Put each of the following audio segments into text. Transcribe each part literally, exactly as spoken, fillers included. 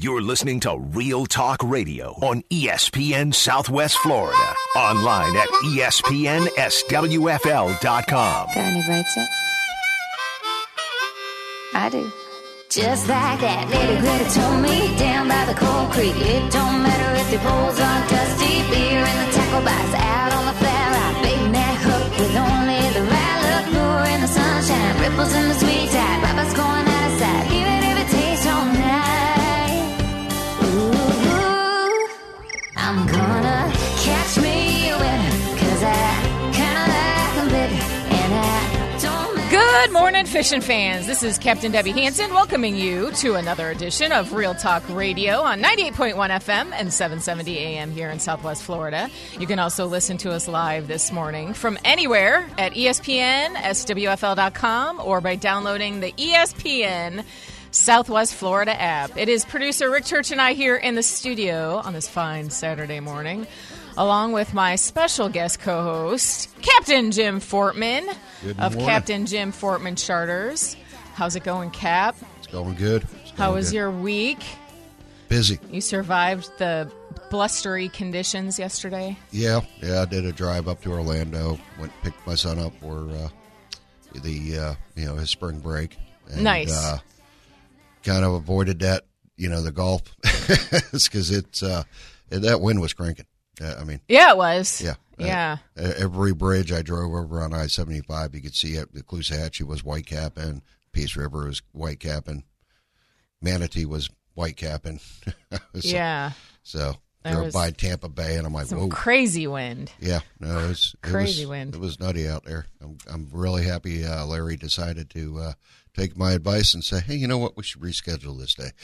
You're listening to Real Talk Radio on E S P N Southwest Florida. Online at E S P N S W F L dot com. Got any rights yet? I do. Just like that lady Greta told me down by the Cold Creek. It don't matter if your poles are dusty. Beer in the tackle box, out on the flat rock. Big neck hook with only the right look. Lure in the sunshine, ripples in the sweet tide. Papa's going out of sight, even if it takes all night. Ooh, I'm gonna catch me a winner, 'cause I kinda like them, baby, and I don't mind. Good morning, fishing fans. This is Captain Debbie Hansen welcoming you to another edition of Real Talk Radio on ninety-eight point one F M and seven seventy A M here in Southwest Florida. You can also listen to us live this morning from anywhere at E S P N S W F L dot com or by downloading the E S P N Southwest Florida app. It is producer Rick Church and I here in the studio on this fine Saturday morning, along with my special guest co-host, Captain Jim Fortman Good of morning. Captain Jim Fortman Charters. How's it going, Cap? It's going good. It's How going was good. your week? Busy? You survived the blustery conditions yesterday? Yeah, yeah. I did a drive up to Orlando. Went and picked my son up for uh, the uh, you know his spring break. And, Nice. Uh, kind of avoided that, you know, the Gulf, because it's uh, that wind was cranking. Uh, I mean, Yeah, it was. yeah, Yeah. Uh, every bridge I drove over on I seventy-five, you could see it. The Caloosahatchee was white capping, Peace River was white capping, Manatee was white capping. so, Yeah. So There drove was by Tampa Bay, and I'm like, Some whoa. crazy wind. Yeah, no, it was it Crazy was, wind. It was nutty out there. I'm I'm really happy uh, Larry decided to uh, take my advice and say, hey, you know what? We should reschedule this day.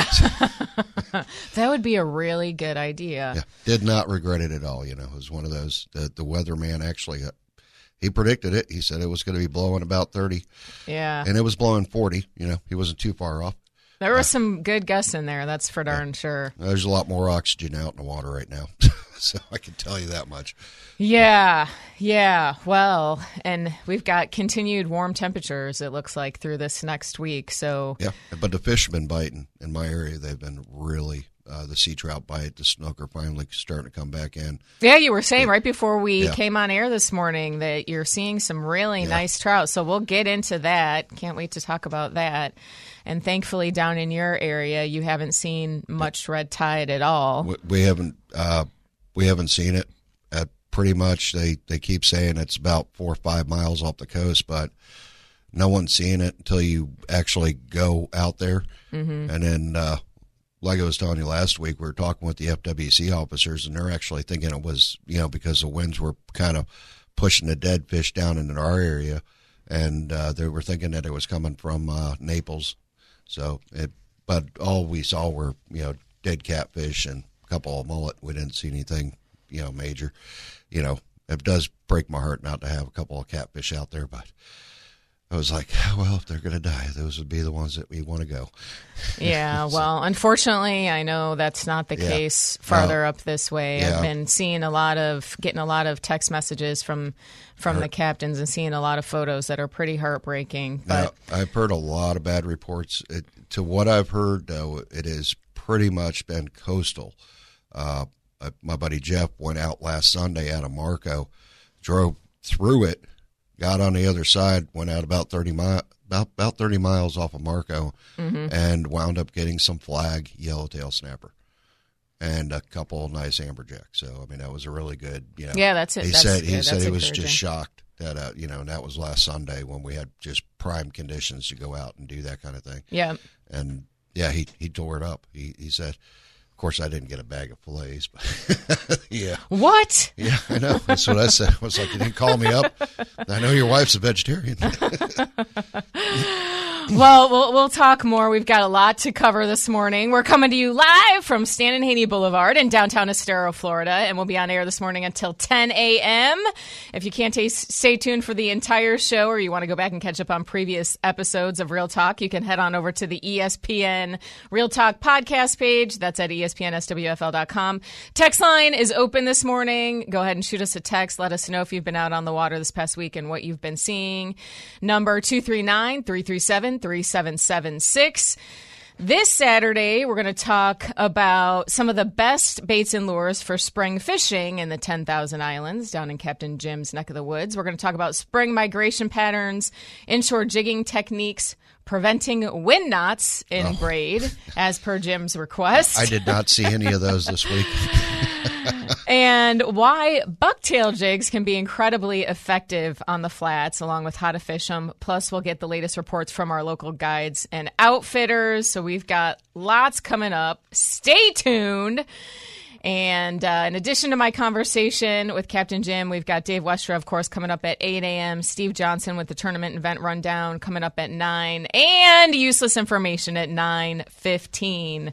That would be a really good idea. Yeah, did not regret it at all. You know, it was one of those. The, the weatherman actually, uh, he predicted it. He said it was going to be blowing about thirty, Yeah. and it was blowing forty. You know, he wasn't too far off. There was some good gusts in there, that's for darn sure. There's a lot more oxygen out in the water right now, so I can tell you that much. Yeah, yeah. Well, and we've got continued warm temperatures, it looks like, through this next week. So, Yeah, but the fish have been biting in my area. They've been really, uh, the sea trout bite, the snook are finally starting to come back in. yeah, you were saying right before we Yeah. came on air this morning that you're seeing some really Yeah. nice trout. So we'll get into that. Can't wait to talk about that. And thankfully, down in your area, you haven't seen much red tide at all. We, we haven't, uh, we haven't seen it. At pretty much, they, they keep saying it's about four or five miles off the coast, but no one's seeing it until you actually go out there. Mm-hmm. And then, uh, like I was telling you last week, we were talking with the F W C officers, and they're actually thinking it was, you know, because the winds were kind of pushing the dead fish down into our area, and uh, they were thinking that it was coming from uh, Naples. So, it, but all we saw were, you know, dead catfish and a couple of mullet. We didn't see anything, you know, major. You know, it does break my heart not to have a couple of catfish out there, but I was like, well, if they're going to die, those would be the ones that we want to go. Yeah, well, unfortunately, I know that's not the Yeah. case farther No. up this way. Yeah. I've been seeing a lot of, getting a lot of text messages from from the captains and seeing a lot of photos that are pretty heartbreaking. But Now, I've heard a lot of bad reports. It, to what I've heard, though, it has pretty much been coastal. Uh, uh, my buddy Jeff went out last Sunday out of Marco, drove through it, got on the other side, went out about thirty mi- about about thirty miles off of Marco, Mm-hmm. and wound up getting some flag yellowtail snapper and a couple of nice amberjacks. So I mean, that was a really good. You know, Yeah, that's it. He That's said he good. said That's he was encouraging. just shocked that uh, you know, and that was last Sunday when we had just prime conditions to go out and do that kind of thing. yeah, And yeah, he he tore it up. He he said. Of course, I didn't get a bag of fillets, but yeah. what? Yeah, I know. That's what I said. I was like, you didn't call me up. I know your wife's a vegetarian. Well, well, we'll talk more. We've got a lot to cover this morning. We're coming to you live from Stan and Haney Boulevard in downtown Estero, Florida, and we'll be on air this morning until ten a.m. If you can't t- stay tuned for the entire show, or you want to go back and catch up on previous episodes of Real Talk, you can head on over to the E S P N Real Talk podcast page. That's at E S P N S W F L dot com. Text line is open this morning. Go ahead and shoot us a text. Let us know if you've been out on the water this past week and what you've been seeing. Number two three nine, three three seven, three seven seven six. This Saturday, we're going to talk about some of the best baits and lures for spring fishing in the ten thousand Islands down in Captain Jim's neck of the woods. We're going to talk about spring migration patterns, inshore jigging techniques, preventing wind knots in Oh. braid, as per Jim's request. I did not see any of those this week. And why bucktail jigs can be incredibly effective on the flats, along with how to fish them. Plus, we'll get the latest reports from our local guides and outfitters. So we've got lots coming up. Stay tuned. And uh, in addition to my conversation with Captain Jim, we've got Dave Westra, of course, coming up at eight a.m., Steve Johnson with the tournament event rundown coming up at nine, and useless information at nine fifteen.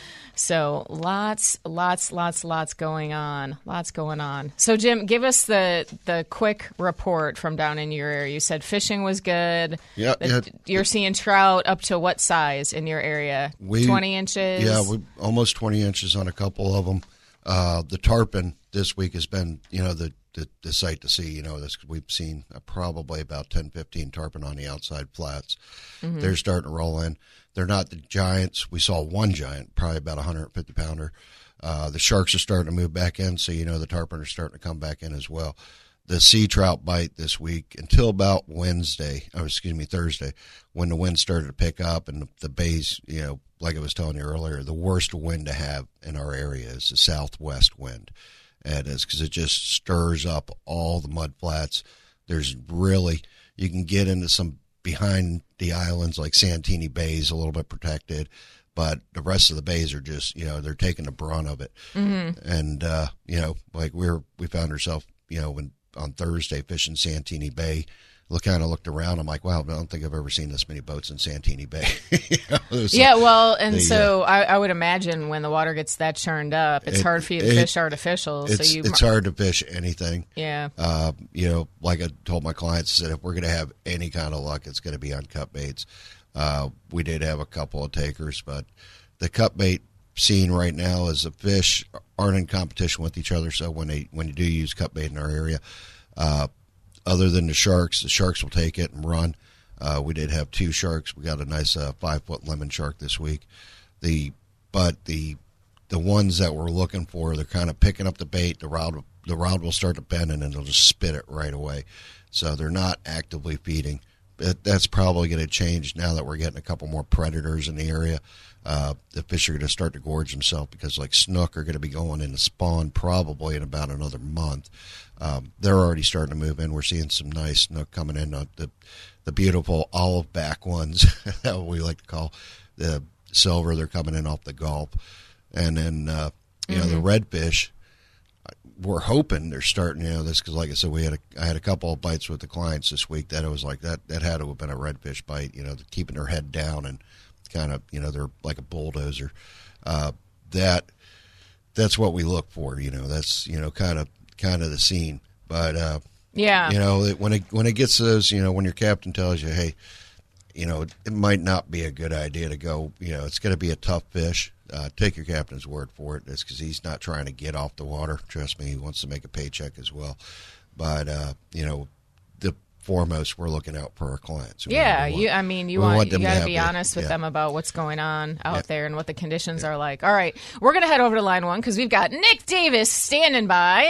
So lots, lots, lots, lots going on. Lots going on. So, Jim, give us the the quick report from down in your area. You said fishing was good. Yeah, The- yeah. You're seeing trout up to what size in your area? We- twenty inches? Yeah, we almost twenty inches on a couple of them. Uh, the tarpon this week has been, you know, the, the, the sight to see. You know, this, we've seen uh, probably about ten, fifteen tarpon on the outside flats. Mm-hmm. They're starting to roll in. They're not the giants. We saw one giant, probably about a one hundred fifty pounder. Uh, the sharks are starting to move back in, so you know the tarpon are starting to come back in as well. The sea trout bite this week until about Wednesday, or excuse me, Thursday, when the wind started to pick up and the, the bays, you know, like I was telling you earlier, the worst wind to have in our area is the southwest wind. And it's because it just stirs up all the mud flats. There's really, you can get into some behind the islands like Santini Bay is a little bit protected, but the rest of the bays are just, you know, they're taking the brunt of it. Mm-hmm. And, uh, you know, like we're, we found ourselves, you know, when on Thursday fishing Santini Bay, look, kind of looked around. I'm like, wow, I don't think I've ever seen this many boats in Santini Bay. You know, it was Yeah, like- well, and the, so I, I would imagine when the water gets that churned up, it's It- hard for you to it- fish artificial. So it's, you, it's hard to fish anything. yeah, Uh, you know, like I told my clients, I said, if we're going to have any kind of luck, it's going to be on cut baits. Uh, we did have a couple of takers, but the cut bait scene right now is the fish aren't in competition with each other. So when they when you do use cut bait in our area, uh, other than the sharks, the sharks will take it and run. Uh, we did have two sharks. We got a nice uh, five foot lemon shark this week. The but the the ones that we're looking for, they're kind of picking up the bait. The rod the rod will start to bend and then they'll just spit it right away. So they're not actively feeding. That, that's probably going to change now that we're getting a couple more predators in the area. Uh, the fish are going to start to gorge themselves because like snook are going to be going into spawn probably in about another month. Um, they're already starting to move in. We're seeing some nice snook coming in. Uh, the the beautiful olive back ones that we like to call the silver. They're coming in off the Gulf, and then uh, you Mm-hmm. know the redfish. We're hoping they're starting. You know this because like I said, we had a, I had a couple of bites with the clients this week that it was like that. That had to have been a redfish bite. You know, keeping their head down and kind of you know they're like a bulldozer. Uh, that that's what we look for. You know, that's you know kind of. kind of the scene, but uh, yeah, you know when it when it gets to those, you know when your captain tells you, hey, you know it might not be a good idea to go. You know it's going to be a tough fish. Uh, take your captain's word for it. It's because he's not trying to get off the water. Trust me, he wants to make a paycheck as well. But uh, you know the foremost, we're looking out for our clients. We yeah. want- You, I mean, you we want, want you them to got to have be the- honest with yeah. them about what's going on out Yeah. there and what the conditions are like. All right, we're gonna head over to line one because we've got Nick Davis standing by.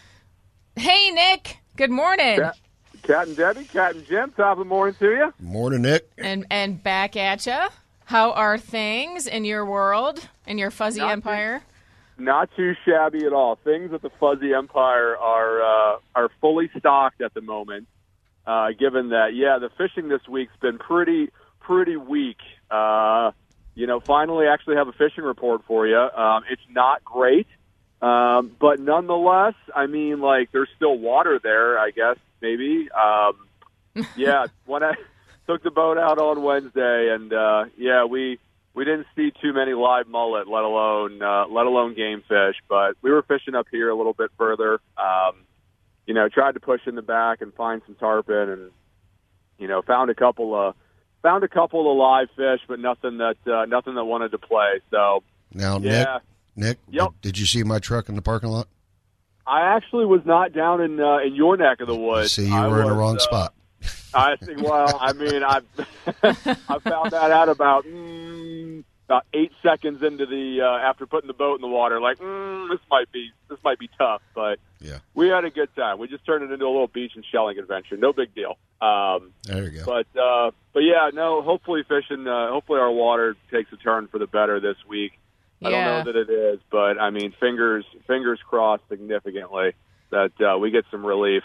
Hey, Nick. Good morning. Cat, Cat and Debbie, Cat and Jim, top of the morning to you. Morning, Nick. And and back at you. How are things in your world, in your fuzzy Not too- empire? Not too shabby at all. Things at the Fuzzy Empire are uh, are fully stocked at the moment. Uh, given that, yeah, the fishing this week's been pretty pretty weak. Uh, you know, finally, actually have a fishing report for you. Um, it's not great, um, but nonetheless, I mean, like there's still water there. I guess maybe. Um, yeah, when I took the boat out on Wednesday, and uh, yeah, we. We didn't see too many live mullet, let alone uh, let alone game fish. But we were fishing up here a little bit further. Um, you know, tried to push in the back and find some tarpon, and you know, found a couple of found a couple of live fish, but nothing that uh, nothing that wanted to play. So Now, yeah, Nick, Nick, Yep. did you see my truck in the parking lot? I actually was not down in uh, in your neck of the woods. See, you I were in the was, wrong uh, spot. I think. Well, I mean, I I found that out about mm, about eight seconds into the uh, after putting the boat in the water, like mm, this might be this might be tough, but yeah. we had a good time. We just turned it into a little beach and shelling adventure. No big deal. Um, there you go. But uh, but yeah, no. Hopefully, fishing. Uh, hopefully, our water takes a turn for the better this week. I Yeah. don't know that it is, but I mean, fingers fingers crossed significantly that uh, we get some relief.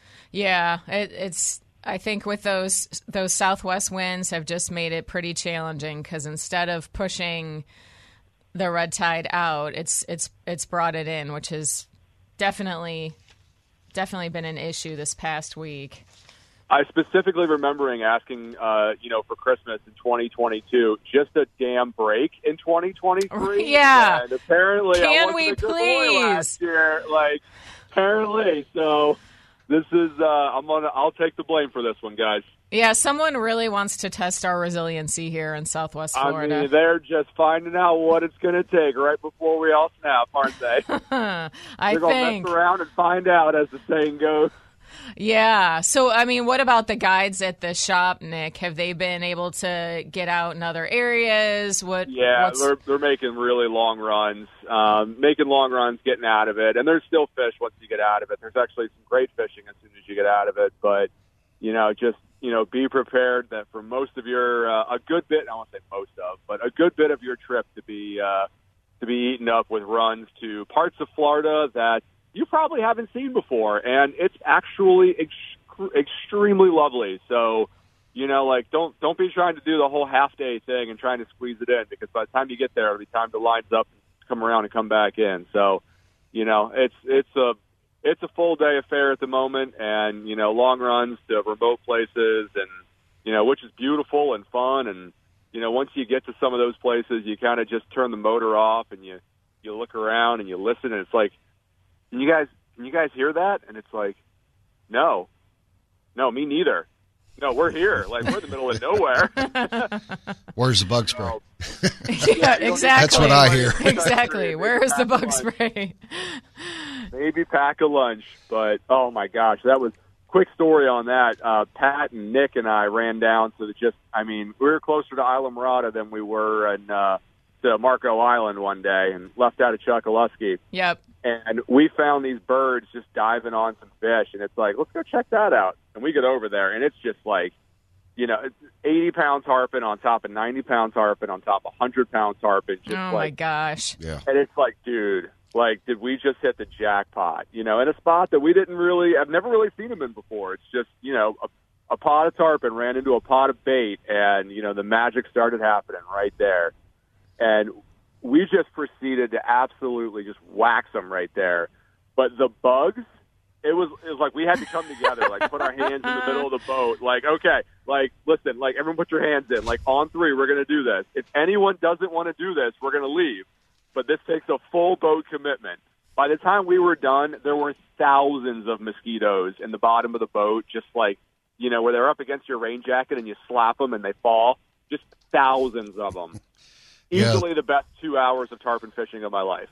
Yeah, it, it's. I think with those those southwest winds have just made it pretty challenging because instead of pushing the red tide out, it's it's it's brought it in, which has definitely definitely been an issue this past week. I specifically remembering asking, uh, you know, for Christmas in twenty twenty-two, just a damn break in twenty twenty-three. Yeah. And apparently, Can I wasn't we a good boy please? last year. Like, apparently. So this is, uh, I'm gonna, I'll take the blame for this one, guys. Yeah, someone really wants to test our resiliency here in Southwest Florida. I mean, they're just finding out what it's going to take right before we all snap, aren't they? I they're going to think. mess around and find out, as the saying goes. Yeah. So, I mean, what about the guides at the shop, Nick? Have they been able to get out in other areas? What? Yeah, what's... they're they're making really long runs, um, making long runs, getting out of it, and there's still fish once you get out of it. There's actually some great fishing as soon as you get out of it, but you know, just you know, be prepared that for most of your uh, a good bit, I won't say most of, but a good bit of your trip to be uh, to be eaten up with runs to parts of Florida that you probably haven't seen before, and it's actually ex- extremely lovely. So, you know, like don't don't be trying to do the whole half day thing and trying to squeeze it in, because by the time you get there, it'll be time to line up, and come around, and come back in. So, you know, it's it's a it's a full day affair at the moment, and you know, long runs to remote places, and you know, which is beautiful and fun. And you know, once you get to some of those places, you kind of just turn the motor off and you you look around and you listen, and it's like, Can you guys, can you guys hear that? And it's like, no, no, me neither. No, we're here. Like, we're in the middle of nowhere. Where's the bug spray? So, yeah, exactly. That's what I hear. Exactly. Where is the bug spray? maybe pack a lunch. But, oh, my gosh, that was quick story on that. Uh, Pat and Nick and I ran down to the just, I mean, we were closer to Isla Mirada than we were in, uh, to Marco Island one day, and left out of Chokoloskee. Yep. And we found these birds just diving on some fish, and it's like, let's go check that out. And we get over there, and it's just like, you know, it's eighty pound tarpon on top of ninety pound tarpon on top of one hundred pound tarpon. Just Oh, like, my gosh. Yeah. and it's like, dude, like, did we just hit the jackpot? You know, in a spot that we didn't really, I've never really seen them in before. It's just, you know, a, a pot of tarpon ran into a pot of bait, and, you know, the magic started happening right there. And we just proceeded to absolutely just wax them right there. But the bugs, it was it was like we had to come together, like put our hands in the middle of the boat. Like, okay, like, listen, like, everyone put your hands in. Like, on three, we're going to do this. If anyone doesn't want to do this, we're going to leave. But this takes a full boat commitment. By the time we were done, there were thousands of mosquitoes in the bottom of the boat, just like, you know, where they're up against your rain jacket and you slap them and they fall. Just thousands of them. Yeah. Easily the best two hours of tarpon fishing of my life.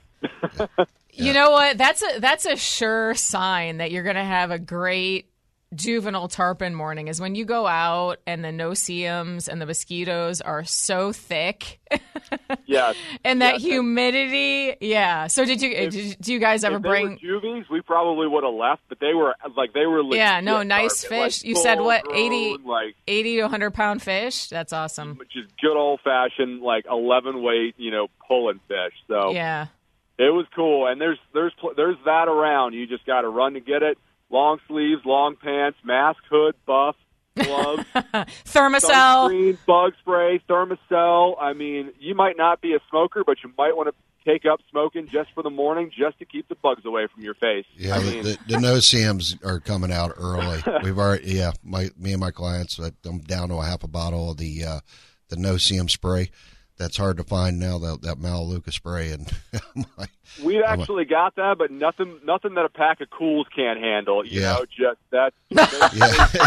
You know what? That's a that's a sure sign that you're going to have a great juvenile tarpon morning is when you go out and the no-see-ums and the mosquitoes are so thick. Yes. And that yes. humidity. Yeah. So did you If- did, do you guys ever If they bring were juvies, we probably would have left, but they were like they were legit Yeah, no, nice tarpon, fish. like You said what, full eighty grown, like eighty to one hundred pound fish? That's awesome. which is good old fashioned like eleven weight, you know, pulling fish. So Yeah. it was cool, and there's there's there's that around. You just got to run to get it. Long sleeves, long pants, mask, hood, buff, gloves, Thermacell. sunscreen, bug spray, Thermacell. I mean, you might not be a smoker, but you might want to take up smoking just for the morning, just to keep the bugs away from your face. Yeah, I the, mean, the, the no-see-ums are coming out early. We've already, yeah, my me and my clients, I'm down to a half a bottle of the uh, the no-see-um spray. That's hard to find now, that that Melaleuca spray. And I'm like, we've I'm actually got that, but nothing nothing that a pack of Cools can't handle. You Yeah. know, just that's yeah,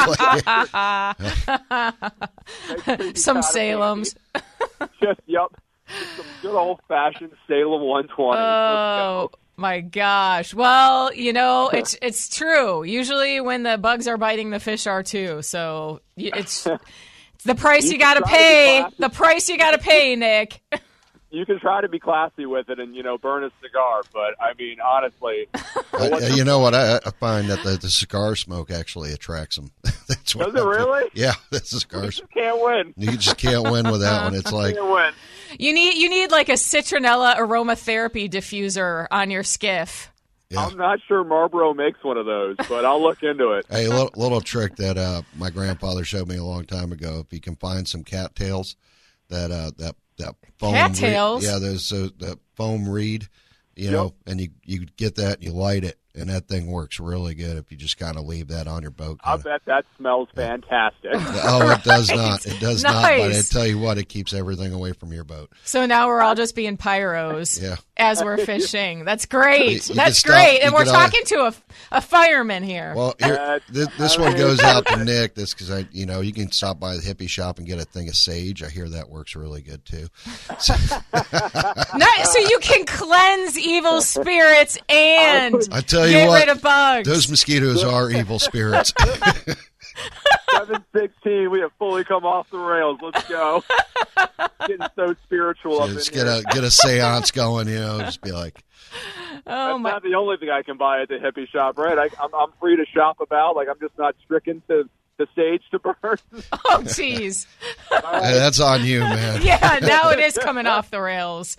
exactly. Some Salems. Just yep, just some good old fashioned Salem one twenty. Oh my gosh! Well, you know, it's it's true. Usually, when the bugs are biting, the fish are too. So y- it's It's the price you, you got to pay. The price you got to pay, Nick. You can try to be classy with it and, you know, burn a cigar, but, I mean, honestly. I, you know what? I, I find that the, the cigar smoke actually attracts them. That's what Does it really? Yeah, the cigar You just can't win. You just can't win with that one. It's like, can't win. You need, you need like a citronella aromatherapy diffuser on your skiff. yeah. I'm not sure Marlboro makes one of those, but I'll look into it. Hey, a little, little trick that uh, my grandfather showed me a long time ago. If you can find some cattails, that uh, that that foam Cattails? reed, yeah, there's uh, that foam reed, you Yep. know, and you you get that, and you light it, and that thing works really good if you just kind of leave that on your boat. I kinda. bet that smells fantastic. Oh, it does not. It does not. But I Nice. tell you what, it keeps everything away from your boat. So now we're all just being pyros Yeah. as we're fishing. That's great. You- you That's can stop- great. you And we're can always- talking to a, a fireman here. Well, here, Uh, this, this I one mean- goes out to Nick. This because I, you know, you can stop by the hippie shop and get a thing of sage. I hear that works really good too. So, Not, so you can cleanse evil spirits and I tell you get what, rid of bugs. those mosquitoes are evil spirits. seven sixteen, we have fully come off the rails. Let's go. Getting so spiritual up in Just here. get a get a seance going. You know, just be like, oh That's my! not the only thing I can buy at the hippie shop, right? I, I'm, I'm free to shop about. Like, I'm just not stricken to the sage to burn. Oh, jeez. hey, that's on you, man. Yeah, now it is coming off the rails.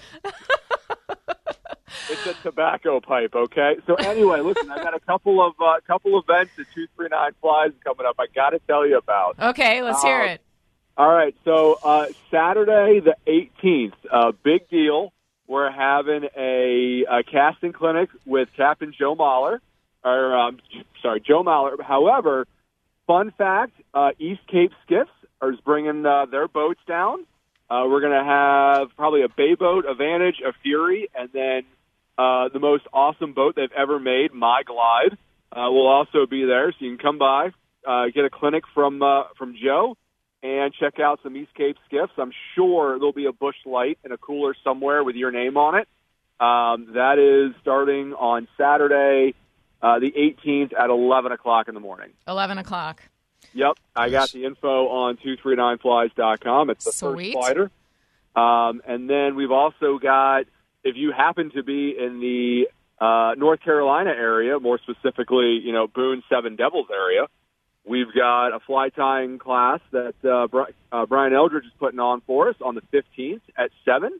It's a tobacco pipe, okay? So anyway, listen, I've got a couple of uh, couple events at two three nine Flies coming up. I got to tell you about. Okay, let's hear Uh, it. All right, so uh, Saturday the eighteenth, uh, big deal. We're having a, a casting clinic with Captain Joe Mahler, or um, sorry, Joe Mahler. However, fun fact: uh, East Cape Skiffs is bringing uh, their boats down. Uh, we're going to have probably a bay boat, a Vantage, a Fury, and then uh, the most awesome boat they've ever made, My Glide, uh, will also be there. So you can come by, uh, get a clinic from uh, from Joe, and check out some East Cape skiffs. I'm sure there'll be a Busch Light in a cooler somewhere with your name on it. Um, that is starting on Saturday, uh, the eighteenth at eleven o'clock in the morning. eleven o'clock. Yep, I got the info on two three nine flies dot com. It's the Sweet. first fighter. Um, and then we've also got, if you happen to be in the uh, North Carolina area, more specifically, you know, Boone Seven Devils area, we've got a fly tying class that uh, Bri- uh, Brian Eldridge is putting on for us on the fifteenth at seven.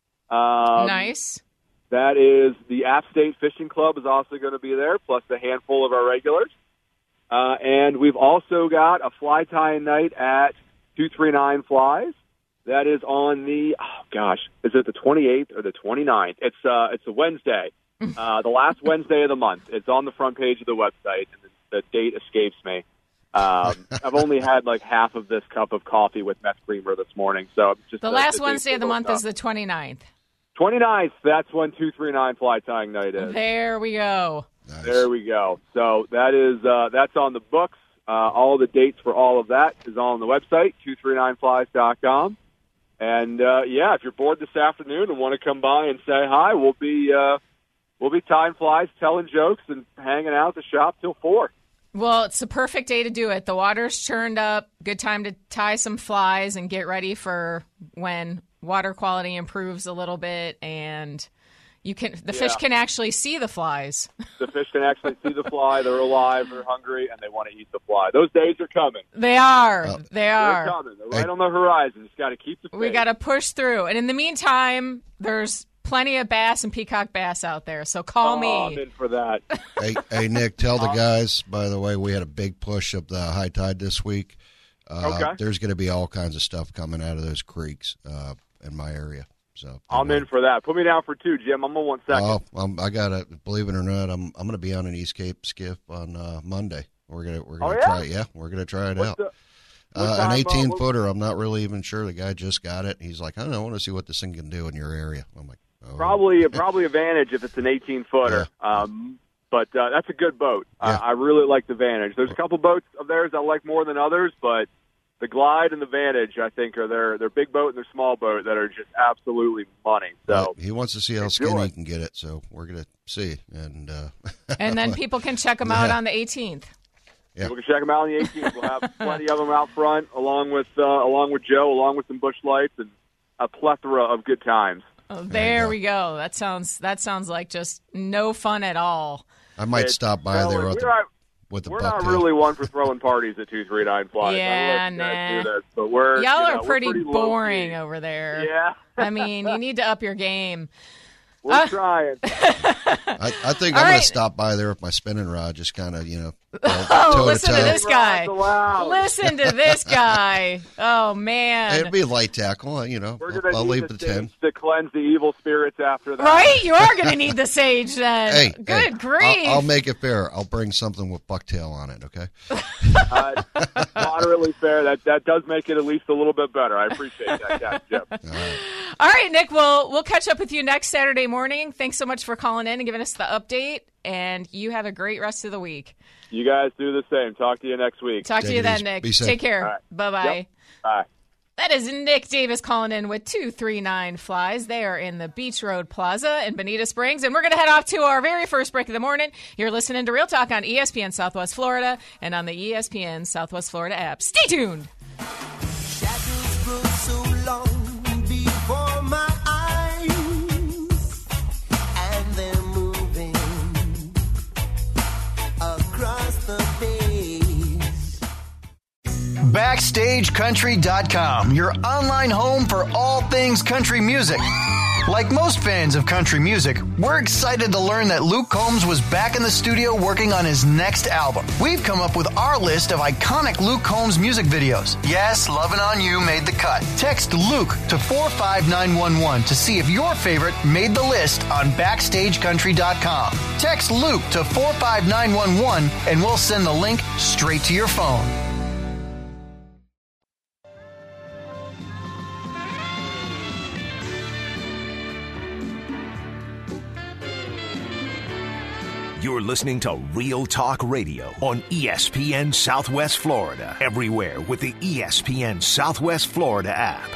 Um, Nice. That is the App State Fishing Club is also going to be there, plus a handful of our regulars. Uh, and we've also got a fly tying night at two three nine Flies. That is on the, oh gosh, is it the twenty-eighth or the twenty-ninth? It's uh, it's a Wednesday, uh, the last Wednesday of the month. It's on the front page of the website, and the, the date escapes me. Um, I've only had like half of this cup of coffee with meth creamer this morning, so I'm just The uh, last just Wednesday of the month stuff. is the twenty-ninth. twenty-ninth. That's when two three nine fly tying night is. There we go. Nice. There we go. So that is uh, that's on the books. Uh, all the dates for all of that is on the website, two three nine flies dot com. And uh, yeah, if you're bored this afternoon and want to come by and say hi, we'll be uh, we'll be tying flies, telling jokes, and hanging out at the shop till four. Well, it's the perfect day to do it. The water's churned up. Good time to tie some flies and get ready for when water quality improves a little bit and you can the fish Yeah. can actually see the flies. The fish can actually see the fly. They're alive. They're hungry, and they want to eat the fly. Those days are coming. They are. Oh. They They're are. coming. They're right on the horizon. Just got to keep the faith. We got to push through. And in the meantime, there's plenty of bass and peacock bass out there. So call Oh, me. I'm in for that. Hey, hey, Nick, tell the guys, by the way, we had a big push of the high tide this week. Uh, Okay. There's going to be all kinds of stuff coming out of those creeks uh, in my area. So I'm in for that. Put me down for two, Jim. I'm on one second. Oh, um, I got to believe it or not, I'm I'm going to be on an East Cape skiff on uh, Monday. We're gonna we're gonna Oh, yeah? try it. Yeah, we're gonna try it What's out. the- what Uh, time, an uh, eighteen what- footer. I'm not really even sure. The guy just got it. He's like, I don't know. I want to see what this thing can do in your area. I'm like, oh. Probably, probably Advantage if it's an eighteen footer. Um, but uh, that's a good boat. Yeah. I, I really like the Vantage. There's a couple boats of theirs I like more than others, but the Glide and the Vantage, I think, are their their big boat and their small boat that are just absolutely money. So But he wants to see how enjoy. skinny he can get it. So we're gonna see. And uh, And then people can check them out Yeah. on the eighteenth. Yeah. People can check them out on the eighteenth. We'll have plenty of them out front, along with uh, along with Joe, along with some Busch Lights and a plethora of good times. Oh, there, There you we go. That sounds that sounds like just no fun at all. I might It's- stop by well, there we're with the, not, with the we're not bucktail. really one for throwing parties at two three nine Flies. Yeah, I don't know if you guys nah. do this, but we're, Y'all you are know, we're pretty, pretty low-key. boring over there. Yeah, I mean, you need to up your game. we're Uh, trying. I, I think All I'm going right. to stop by there with my spinning rod, just kind of, you know, Oh, toe listen to toe. this guy. Rods allowed. Listen to this guy. Oh, man. It'd be a light tackle, you know. We're I'll, gonna I'll need leave the it to ten. sage to cleanse the evil spirits after that. Right? You are going to need the sage then. Hey, Good hey, grief. I'll, I'll make it fair. I'll bring something with bucktail on it, okay? Uh, moderately fair. That that does make it at least a little bit better. I appreciate that, Captain Jim. All right. All right, Nick, we'll, we'll catch up with you next Saturday morning. Thanks so much for calling in and giving us the update, and you have a great rest of the week. You guys do the same. Talk to you next week. Talk to Take you it then, easy. Nick. Be safe. Take care. All right. Bye-bye. Yep. Bye. That is Nick Davis calling in with two three nine Flies. They are in the Beach Road Plaza in Bonita Springs. And we're going to head off to our very first break of the morning. You're listening to Real Talk on E S P N Southwest Florida and on the E S P N Southwest Florida app. Stay tuned. Shadows grow so long before my eyes, and they're moving across the base. Backstage Country dot com, your online home for all things country music. Like most fans of country music, we're excited to learn that Luke Combs was back in the studio working on his next album. We've come up with our list of iconic Luke Combs music videos. Yes, Lovin' On You made the cut. Text Luke to four five nine one one to see if your favorite made the list on Backstage Country dot com. Text Luke to four five nine one one and we'll send the link straight to your phone. You're listening to Real Talk Radio on E S P N Southwest Florida. Everywhere with the E S P N Southwest Florida app.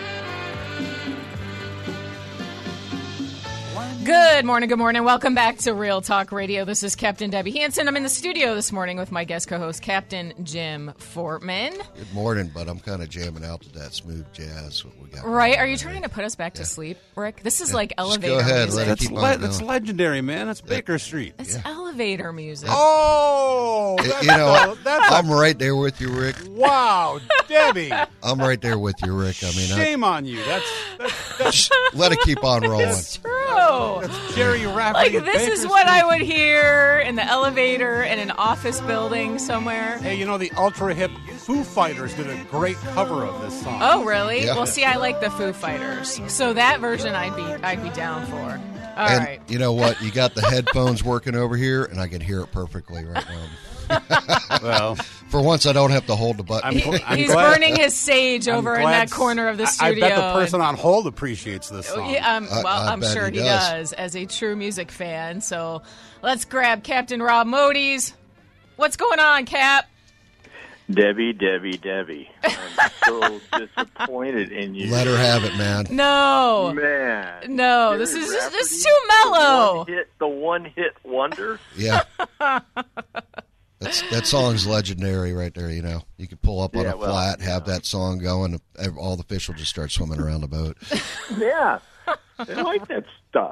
Good morning, good morning. Welcome back to Real Talk Radio. This is Captain Debbie Hansen. I'm in the studio this morning with my guest co-host, Captain Jim Fortman. Good morning, but I'm kind of jamming out to that smooth jazz. What we got Right? going Are you on trying there. to put us back to sleep, Rick? This is Yeah, like just elevator go ahead, music. let it That's, keep on le- going. that's legendary, man. That's Baker Street. It's elevator music. Oh, You that's know, a, that's a, I'm right there with you, Rick. wow, Debbie. I'm right there with you, Rick. I mean, I, Shame on you. That's that's, that's, let it keep on rolling. It's true. that's Jerry Rafferty. Like, at this Baker is what I Street. would hear in the elevator in an office building somewhere. Hey, you know the ultra hip Foo Fighters did a great cover of this song. Oh, really? Yeah. Well, see, I like the Foo Fighters, so that version I'd be I'd be down for. All and right. you know what? You got the headphones working over here, and I can hear it perfectly right now. Well, For once, I don't have to hold the button. I'm, He- gl- I'm he's glad, burning his sage I'm over in glad that corner of the I- studio. I bet the person on hold appreciates this and- song. Yeah, um, I- well, I I'm bet sure he he does. does, as a true music fan. So let's grab Captain Rob Modes. What's going on, Cap? Debbie, Debbie, Debbie. I'm so disappointed in you. Let her have it, man. No, Man. no, this Jerry is just, this is Rafferty, too mellow. The one hit, the one hit wonder. Yeah. That's, that song's legendary right there, you know. You could pull up on Yeah, a well, flat, have that song going, and all the fish will just start swimming around the boat. Yeah. I like that stuff.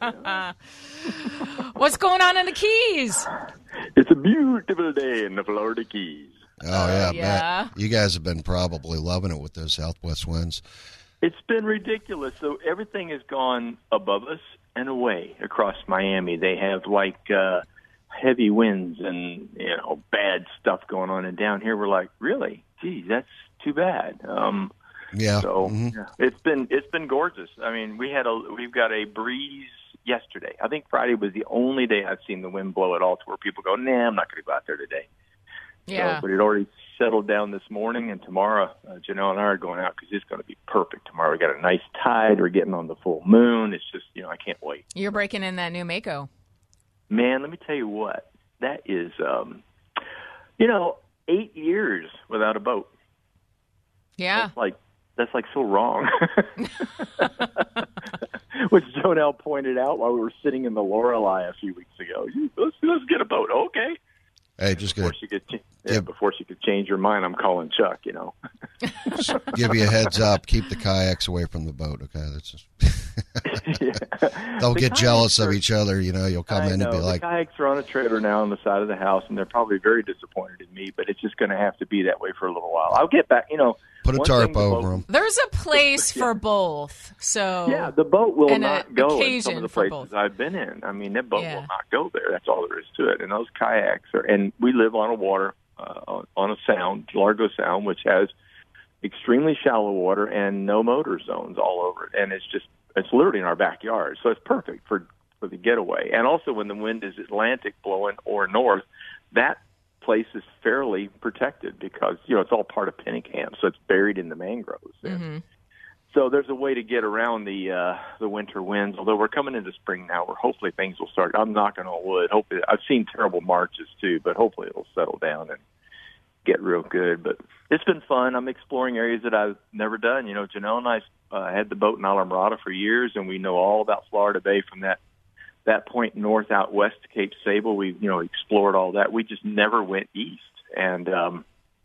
What's going on in the Keys? It's a beautiful day in the Florida Keys. Oh, yeah, I yeah. bet. You guys have been probably loving it with those southwest winds. It's been ridiculous. So everything has gone above us and away across Miami. They have like uh, heavy winds and you know bad stuff going on, and down here we're like, really? Geez, that's too bad. Um, Yeah. So mhm. yeah, it's been it's been gorgeous. I mean, we had a we've got a breeze yesterday. I think Friday was the only day I've seen the wind blow at all to where people go, nah, I'm not going to go out there today. Yeah. So, but it already settled down this morning, and tomorrow, uh, Janelle and I are going out because it's going to be perfect tomorrow. We got a nice tide. We're getting on the full moon. It's just, you know, I can't wait. You're breaking in that new Mako. Man, let me tell you what. That is, um, you know, eight years without a boat. Yeah. That's like that's like so wrong. Which Jonelle pointed out while we were sitting in the Lorelei a few weeks ago. Let's let's get a boat, okay? Hey, just before gonna she could, ch- yeah, give- before she could change her mind, I'm calling Chuck. You know. give you a heads up. Keep the kayaks away from the boat. Okay, that's just. Yeah. They'll The get jealous kayaks of are- each other. You know, you'll come I in know. and be the like, kayaks are on a trailer now on the side of the house, and they're probably very disappointed in me. But it's just going to have to be that way for a little while. I'll get back. You know, put a one tarp thing the over boat- them. There's a place for both. So Yeah, the boat will and not an go in some occasion of the for places both. I've been in. I mean, that boat Yeah. will not go there. That's all there is to it. And those kayaks are, and we live on a water, uh, on- on a sound, Largo Sound, which has extremely shallow water and no motor zones all over it. And it's just, it's literally in our backyard. So it's perfect for, for the getaway. And also when the wind is Atlantic blowing or north, that place is fairly protected because, you know, it's all part of Pennicamp. So it's buried in the mangroves there. Mm-hmm. So there's a way to get around the uh, the winter winds. Although we're coming into spring now, where hopefully things will start. I'm knocking on wood. Hopefully, I've seen terrible marches too, but hopefully it'll settle down and get real good. But it's been fun. I'm exploring areas that I've never done. You know, Janelle and I uh, had the boat in Islamorada for years, and we know all about Florida Bay from that that point north out west to Cape Sable. We you know explored all that. We just never went east, and um,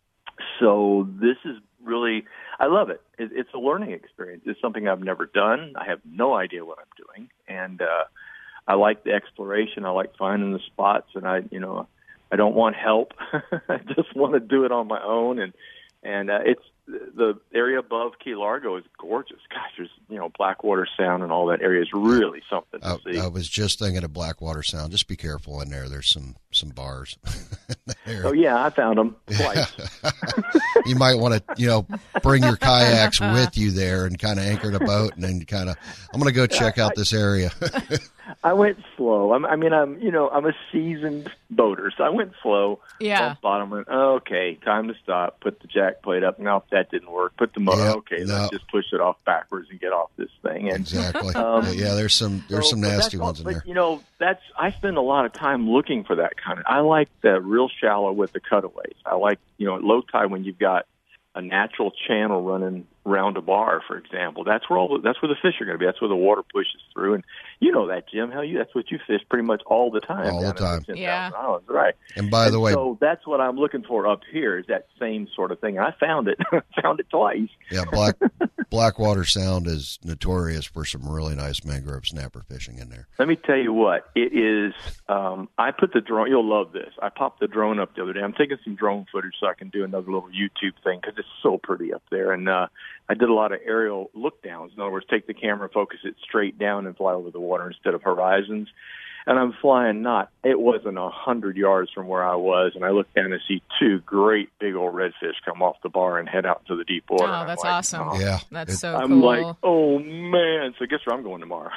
so this is really. I love it. it. It's a learning experience. It's something I've never done. I have no idea what I'm doing, and uh, I like the exploration. I like finding the spots, and I, you know, I don't want help. I just want to do it on my own, and and uh, it's the area above Key Largo is gorgeous. Gosh, there's you know Blackwater Sound and all that area is really something to I, see. I was just thinking of Blackwater Sound. Just be careful in there. There's some some bars. There. Oh yeah, I found them twice. You might want to, you know, bring your kayaks with you there and kind of anchor the boat and then kind of, I'm going to go check out this area. I went slow. I'm, I mean, I'm, you know, I'm a seasoned boater, so I went slow. Yeah. On bottom went, oh, okay, time to stop. Put the jack plate up. No, that didn't work. Put the motor. Yeah, okay, no. let's just push it off backwards and get off this thing. And Exactly. Um, yeah, yeah, there's some there's so- some but that's nasty all- ones in but, there. You know, that's I spend a lot of time looking for that kind of. I like the real shallow with the cutaways. I like, you know, at low tide when you've got a natural channel running around a bar, for example. That's where all the, that's where the fish are going to be. That's where the water pushes through, and you know that, Jim. Hell, you that's what you fish pretty much all the time. All the down in time. ten Yeah. thousand Islands, right? And by the And way, so that's what I'm looking for up here is that same sort of thing. I found it, found it twice. yeah, Black Blackwater Sound is notorious for some really nice mangrove snapper fishing in there. Let me tell you what it is. Um, I put the drone. You'll love this. I popped the drone up the other day. I'm taking some drone footage so I can do another little YouTube thing because it's so pretty up there. And uh, I did a lot of aerial look downs. In other words, take the camera, focus it straight down, and fly over the water instead of horizons. And I'm flying not. It wasn't a hundred yards from where I was, and I look down and see two great big old redfish come off the bar and head out into the deep water. Oh, And I'm that's like, awesome. oh. Yeah, That's it- so I'm cool. like, oh man! So guess where I'm going tomorrow?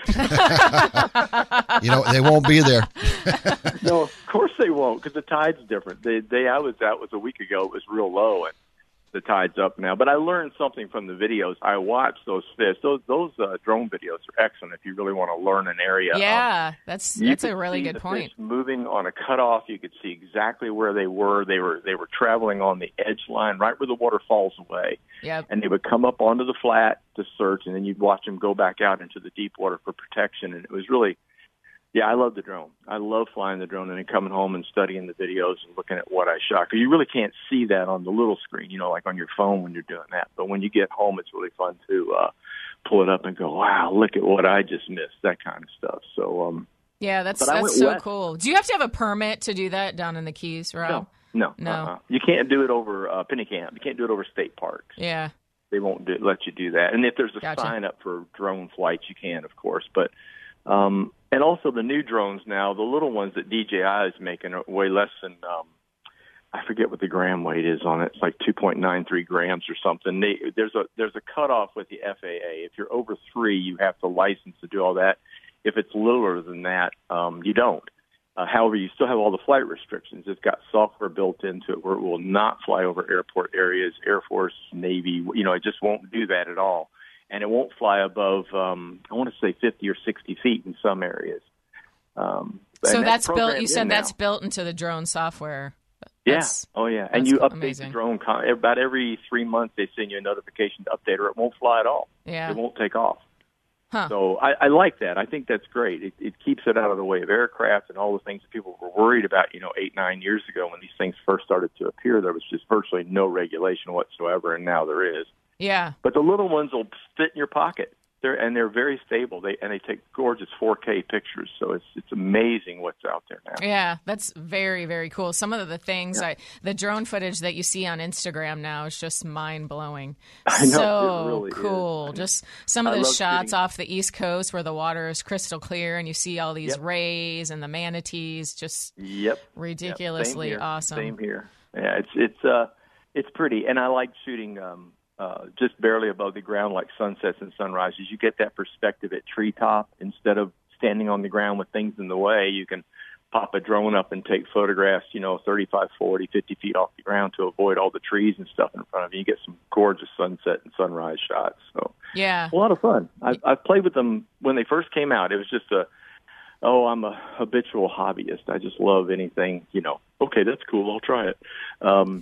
you know they won't be there. No, of course they won't, because the tide's different. The day I was out was a week ago. It was real low, and the tide's up now. But I learned something from the videos. I watched those fish. Those those uh, drone videos are excellent if you really want to learn an area. Yeah, that's You that's a could really see good the point. Fish moving on a cutoff, you could see exactly where they were. They were they were traveling on the edge line, right where the water falls away. Yep. And they would come up onto the flat to search, and then you'd watch them go back out into the deep water for protection. And it was really, yeah, I love the drone. I love flying the drone and then coming home and studying the videos and looking at what I shot. Because you really can't see that on the little screen, you know, like on your phone when you're doing that. But when you get home, it's really fun to uh, pull it up and go, wow, look at what I just missed, that kind of stuff. So, um, Yeah, that's But I that's went so west. cool. Do you have to have a permit to do that down in the Keys, Rob? no, no, No. Uh-uh. You can't do it over uh, Pennicamp. You can't do it over state parks. Yeah. They won't do, let you do that. And if there's a Gotcha. sign up for drone flights, you can, of course. But um, and also the new drones now, the little ones that D J I is making are way less than um, I forget what the gram weight is on it. It's like two point nine three grams or something. They, there's a there's a cutoff with the F A A. If you're over three, you have to license to do all that. If it's littler than that, um, you don't. Uh, however, you still have all the flight restrictions. It's got software built into it where it will not fly over airport areas, Air Force, Navy. You know, it just won't do that at all. And it won't fly above, um, I want to say fifty or sixty feet in some areas. Um, So and that's built. programmed You said in that's now. built into the drone software. Yeah. That's- Oh, yeah. And that's you update amazing. the drone con- about every three months. They send you a notification to update, or it won't fly at all. Yeah. It won't take off. Huh. So I, I like that. I think that's great. It, it keeps it out of the way of aircraft and all the things that people were worried about, you know, eight, nine years ago when these things first started to appear. There was just virtually no regulation whatsoever, and now there is. Yeah. But the little ones will fit in your pocket. They're and they're very stable. They and they take gorgeous four K pictures. So it's it's amazing what's out there now. Yeah, that's very, very cool. Some of the things, Yeah. I, the drone footage that you see on Instagram now is just mind blowing. I know, So it really cool. is. Just some of I those love shots shooting. off the East Coast where the water is crystal clear and you see all these Yep. rays and the manatees. Just Yep. ridiculously Yep. Same here. awesome. Same here. Yeah, it's it's uh it's pretty, and I like shooting um uh just barely above the ground, like sunsets and sunrises. You get that perspective at treetop instead of standing on the ground with things in the way. You can pop a drone up and take photographs, you know, thirty-five, forty, fifty feet off the ground to avoid all the trees and stuff in front of you. You get some gorgeous sunset and sunrise shots. So Yeah. a lot of fun. I've, I've played with them when they first came out. It was just a, oh, I'm a habitual hobbyist. I just love anything, you know, okay, that's cool, I'll try it. Um,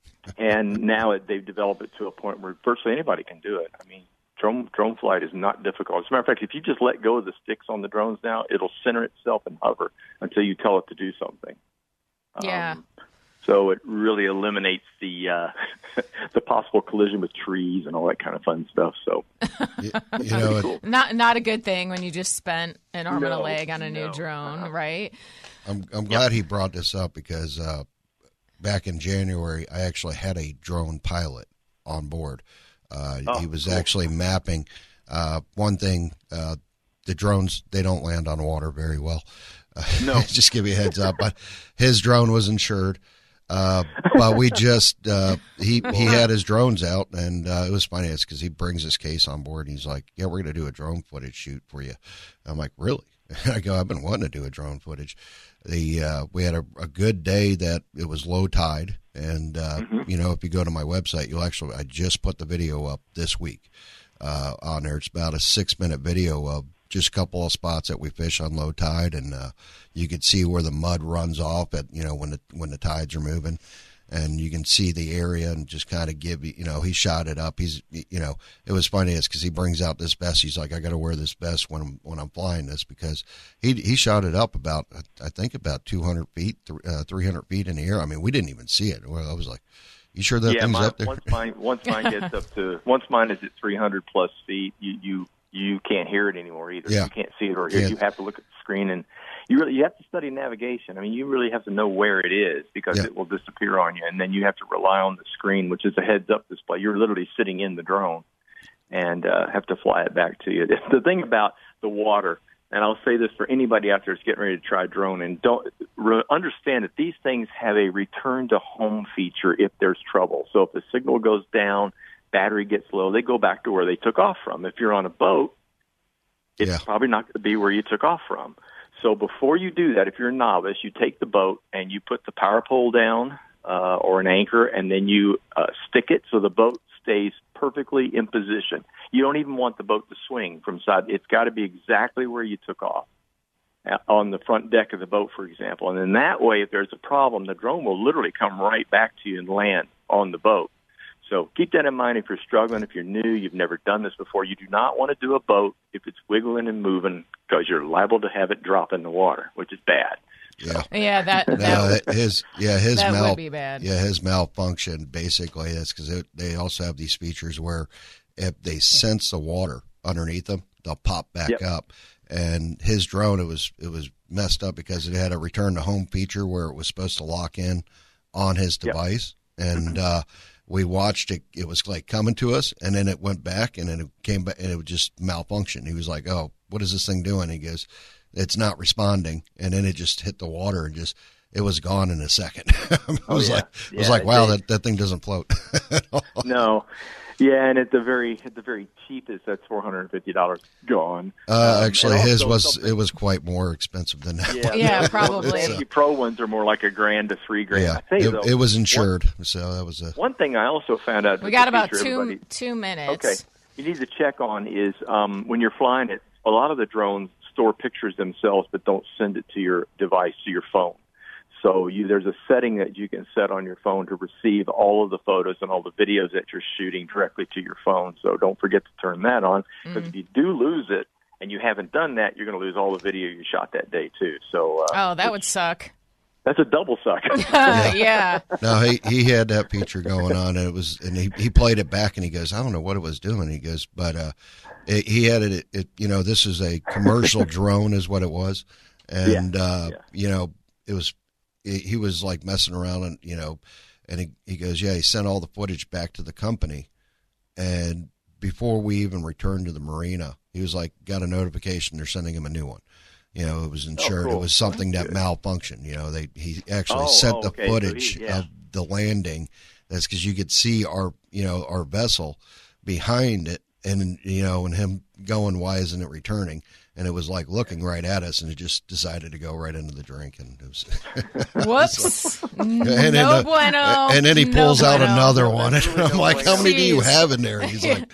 and now it, they've developed it to a point where virtually anybody can do it. I mean, drone drone flight is not difficult. As a matter of fact, if you just let go of the sticks on the drones now, it'll center itself and hover until you tell it to do something. Yeah. Um, so it really eliminates the uh, the possible collision with trees and all that kind of fun stuff. So You, you know, cool. Not not a good thing when you just spent an arm and a No, leg on a new no. drone, Uh-huh. right? I'm I'm glad he brought this up because uh, back in January, I actually had a drone pilot on board. Uh, Oh, he was cool. actually mapping. Uh, one thing, uh, the drones, they don't land on water very well. Uh, No. just give you a heads up. But his drone was insured. Uh, but we just, uh, he, he had his drones out, and uh, it was funny because he brings his case on board, and he's like, yeah, we're going to do a drone footage shoot for you. I'm like, really? I go, I've been wanting to do a drone footage. The uh, we had a, a good day that it was low tide, and uh, Mm-hmm. you know, if you go to my website, you'll actually I just put the video up this week uh, on there. It's about a six minute video of just a couple of spots that we fish on low tide, and uh, you could see where the mud runs off at you know when the when the tides are moving. And you can see the area and just kind of give you, you know, he shot it up. He's, you know, it was funny. It's because he brings out this vest. He's like, I got to wear this vest when I'm when I'm flying this because he he shot it up about, I think about two hundred feet, uh, three hundred feet in the air. I mean, we didn't even see it. Well, I was like, you sure that yeah, thing's mine, up there? once mine once mine gets up to once mine is at three hundred plus feet, you you you can't hear it anymore either. Yeah. You can't see it or hear. Yeah. it. You have to look at the screen, and you really you have to study navigation. I mean, you really have to know where it is because Yeah. it will disappear on you, and then you have to rely on the screen, which is a heads up display. You're literally sitting in the drone, and uh, have to fly it back to you. The thing about the water. And I'll say this for anybody out there who's getting ready to try drone, and don't re- understand that these things have a return to home feature if there's trouble. So if the signal goes down, battery gets low, they go back to where they took off from. If you're on a boat, it's Yeah. probably not going to be where you took off from. So before you do that, if you're a novice, you take the boat and you put the power pole down uh, or an anchor, and then you uh, stick it so the boat stays perfectly in position. You don't even want the boat to swing from side. It's got to be exactly where you took off, uh, on the front deck of the boat, for example. And then that way, if there's a problem, the drone will literally come right back to you and land on the boat. So keep that in mind if you're struggling, if you're new, you've never done this before. You do not want to do a boat if it's wiggling and moving because you're liable to have it drop in the water, which is bad. Yeah. Yeah, that, that No, his yeah his that would mal be bad. yeah his malfunction basically is because they also have these features where if they sense the water underneath them, they'll pop back Yep. up. And his drone, it was it was messed up because it had a return to home feature where it was supposed to lock in on his Yep. device, and uh, we watched it. It was like coming to us, and then it went back, and then it came back, and it would just malfunction. He was like, "Oh, what is this thing doing?" He goes, "It's not responding," and then it just hit the water and just it was gone in a second. I Oh, was yeah. like, I was Yeah, like, wow, they- that, that thing doesn't float. at all. No. Yeah, and at the very at the very cheapest, that's four hundred and fifty dollars gone. Uh, Um, actually, and his also was something- it was quite more expensive than that. Yeah, Yeah, the- probably. The Yankee Pro ones are more like a grand to three grand. Yeah, I tell you, it, though, it was insured, so that was a. One, one thing I also found out. we that got the about feature two everybody- two minutes. Okay, you need to check on is um, when you're flying it. A lot of the drones store pictures themselves, but don't send it to your device, to your phone. So you, there's a setting that you can set on your phone to receive all of the photos and all the videos that you're shooting directly to your phone. So don't forget to turn that on, because if you do lose it, and you haven't done that, you're going to lose all the video you shot that day too. So, uh, oh, that would suck. That's a double suck. yeah. yeah. No, he he had that feature going on, and it was, and he, he played it back, and he goes, I don't know what it was doing. He goes, but uh, it, he had it, it. You know, this is a commercial drone, is what it was, and yeah. Uh, yeah. you know, it was. It, he was like messing around, and you know, and he he goes, yeah, he sent all the footage back to the company, and before we even returned to the marina, he was like, got a notification they're sending him a new one. You know, it was insured. Oh, cool. It was something That's that good. malfunctioned. You know, they he actually Oh, sent oh, the okay. So footage he- yeah. of the landing. That's because you could see our, you know, our vessel behind it, and you know, and him going, why isn't it returning? And it was like looking right at us, and it just decided to go right into the drink, and it was. Whoops. and no then, uh, bueno. And then he No pulls out bueno. another one, and I'm like, how many do you Jeez. have in there? And he's like,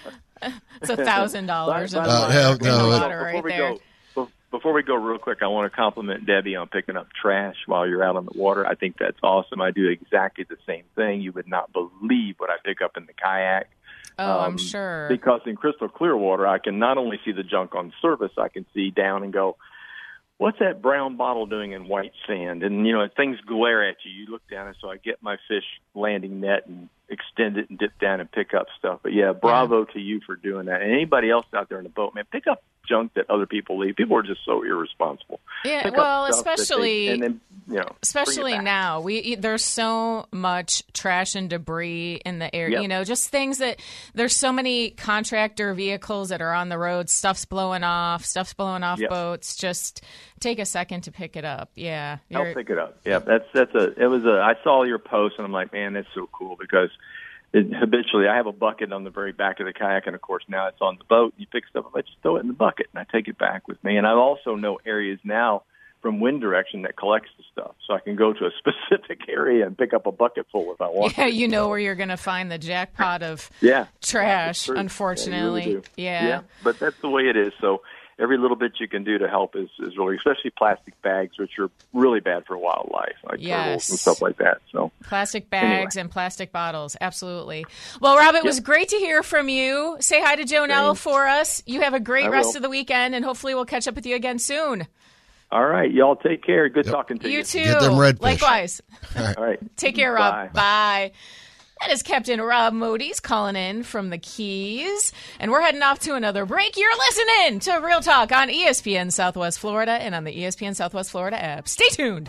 It's a thousand dollars in By- the by Uh, the hell, in the no, it- water right before we there. go, be- before we go real quick, I want to compliment Debbie on picking up trash while you're out on the water. I think that's awesome. I do exactly the same thing. You would not believe what I pick up in the kayak. Oh, I'm Um, sure. Because in crystal clear water, I can not only see the junk on surface, I can see down and go, what's that brown bottle doing in white sand? And, you know, things glare at you. You look down, and so I get my fish landing net and extend it and dip down and pick up stuff. But, yeah, bravo to you for doing that. And anybody else out there in the boat, man, pick up junk that other people leave. People are just so irresponsible. Yeah, Pick up well, stuff that they- especially and then, you know, bring it especially back. now. We there's so much trash and debris in the air. Yep. You know, just things that there's so many contractor vehicles that are on the road. Stuff's blowing off. Stuff's blowing off Yep. boats. Just take a second to pick it up. Yeah, I'll you're- pick it up. Yeah, that's that's a. It was a. I saw your post and I'm like, man, that's so cool because it, habitually I have a bucket on the very back of the kayak, and of course now it's on the boat. You pick stuff up, I just throw it in the bucket and I take it back with me. And I also know areas now from wind direction that collects the stuff, so I can go to a specific area and pick up a bucket full if I want. yeah, to. you know where you're going to find the jackpot of Yeah, trash. true. Unfortunately, Yeah, you really do. yeah. yeah, but that's the way it is. So every little bit you can do to help is, is really, especially plastic bags, which are really bad for wildlife, like Yes. turtles and stuff like that. So Plastic Anyway. bags and plastic bottles. Absolutely. Well, Rob, it was great to hear from you. Say hi to Jonelle Thanks. for us. You have a great I rest will. of the weekend, and hopefully we'll catch up with you again soon. all right, y'all take care. Good talking to you. You too. Get them redfish. Likewise. All right. Take care, Rob. Bye. Bye. That is Captain Rob Mody's calling in from the Keys. And we're heading off to another break. You're listening to Real Talk on E S P N Southwest Florida and on the E S P N Southwest Florida app. Stay tuned.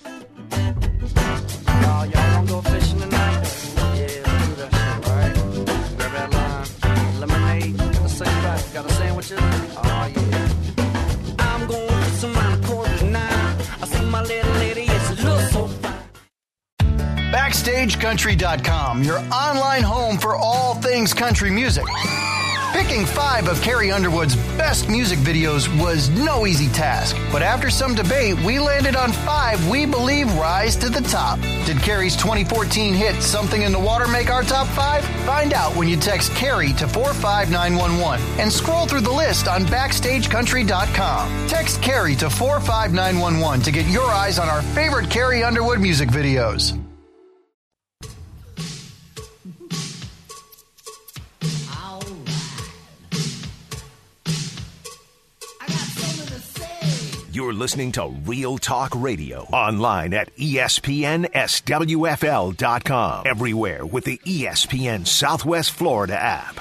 Y'all, y'all wanna go fishing tonight? Yeah, let's do that shit, right? Grab that line, lemonade, let's say back. Got a sandwiches? Oh, yeah. I'm going to some around the quarter to nine. I see my little lady, yes, she looks so fine. Backstage Country dot com, your online home for all things country music. Picking five of Carrie Underwood's best music videos was no easy task, but after some debate, we landed on five we believe rise to the top. Did Carrie's twenty fourteen hit Something in the Water make our top five? Find out when you text Carrie to four five nine one one and scroll through the list on Backstage Country dot com. Text Carrie to four five nine one one to get your eyes on our favorite Carrie Underwood music videos. You're listening to Real Talk Radio online at E S P N S W F L dot com. Everywhere with the E S P N Southwest Florida app.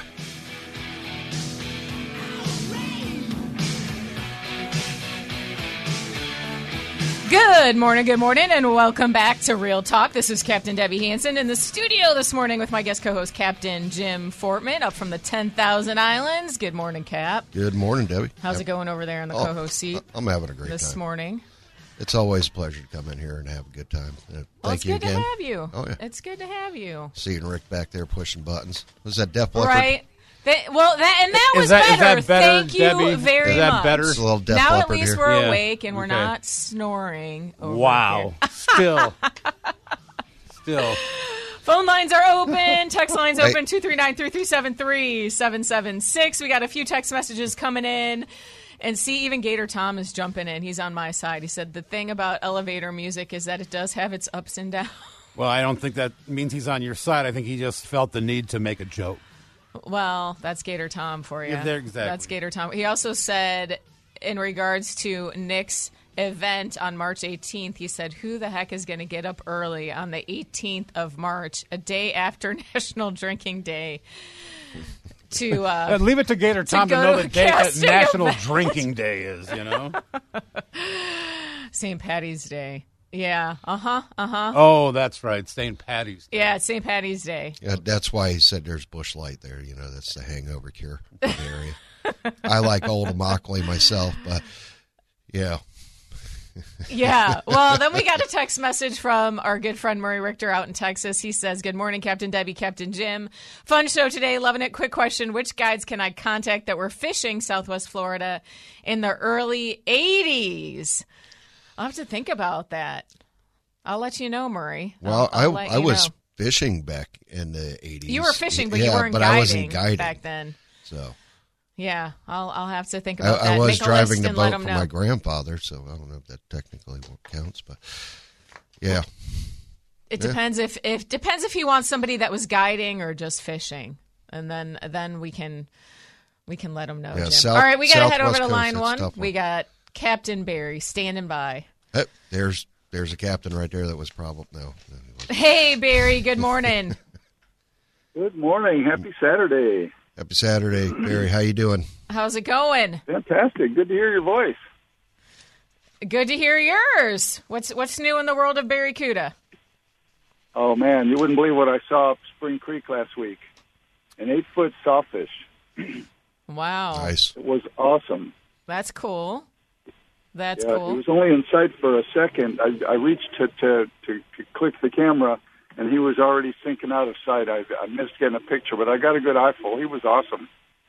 Good morning, good morning, and welcome back to Real Talk. This is Captain Debbie Hansen in the studio this morning with my guest co-host, Captain Jim Fortman, up from the ten thousand Islands. Good morning, Cap. Good morning, Debbie. How's it going over there in the Oh, co-host seat I'm having a great this time. morning? It's always a pleasure to come in here and have a good time. Uh, thank Well, it's you good again. to have you. Oh, yeah. It's good to have you. Seeing Rick back there pushing buttons. Was that Def Leppard? Right. That, well, that and that Is was that- is better. that better, Thank you Debbie? very Is that much. better? It's a little Def now at Leppard least here. we're Yeah. awake and we're Okay. not snoring. Over Wow. here. Still. Still. Phone lines are open. Text lines Hey. open. two three nine, three three seven, three seven seven six. We got a few text messages coming in. And see, even Gator Tom is jumping in. He's on my side. He said the thing about elevator music is that it does have its ups and downs. Well, I don't think that means he's on your side. I think he just felt the need to make a joke. Well, that's Gator Tom for you. Yeah, there- exactly. That's Gator Tom. He also said, in regards to Nick's event on March eighteenth, he said, who the heck is going to get up early on the eighteenth of March, a day after National Drinking Day, to uh, Uh, leave it to Gator Tom to, go know to that day, that casting National event. Drinking Day is, you know? Saint Patty's Day. Yeah. Uh-huh. Uh-huh. Oh, that's right. Saint Patty's Day. Yeah, it's Saint Patty's Day. Yeah, that's why he said there's Busch Light there. You know, that's the hangover cure in the area. I like Old Immokalee myself, but yeah. Yeah. Well, then we got a text message from our good friend Murray Richter out in Texas. He says, good morning, Captain Debbie, Captain Jim. Fun show today. Loving it. Quick question. Which guides can I contact that were fishing Southwest Florida in the early eighties? I'll have to think about that. I'll let you know, Murray. Well, I'll, I'll I let I you was know. fishing back in the eighties. You were fishing, but yeah, you weren't but guiding, I wasn't guiding back then. So Yeah, I'll I'll have to think I, about that. I was Make a driving list the and let boat him for know. my grandfather, so I don't know if that technically counts, but yeah. It Yeah. depends if if depends if he wants somebody that was guiding or just fishing, and then then we can we can let him know. Yeah, Jim. South- All right, we got to head over Southwest to Coast, line that's one. a tough one. We got Captain Barry standing by. Eh, there's there's a captain right there that was probably no. no, he wasn't. Hey, Barry. Good morning. Good morning. Happy Saturday. Happy Saturday, Barry. How you doing? How's it going? Fantastic. Good to hear your voice. Good to hear yours. What's what's new in the world of Barracuda? Oh, man, you wouldn't believe what I saw up Spring Creek last week. An eight-foot sawfish. Wow, Nice. It was awesome. that's cool. That's yeah, cool. He was only in sight for a second. I, I reached to, to, to, to click the camera, and he was already sinking out of sight. I, I missed getting a picture, but I got a good eyeful. He was awesome.